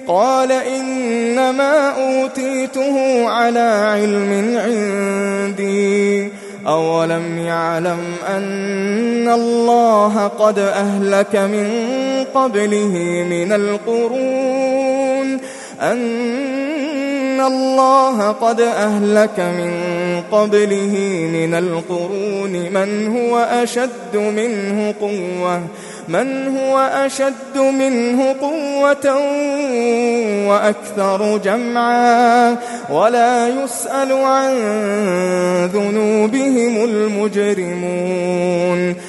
قال إنما أوتيته على علم عندي أولم يعلم أن الله قد أهلك من قبله من القرون من هو أشد منه قوة وأكثر جمعا ولا يسأل عن ذنوبهم المجرمون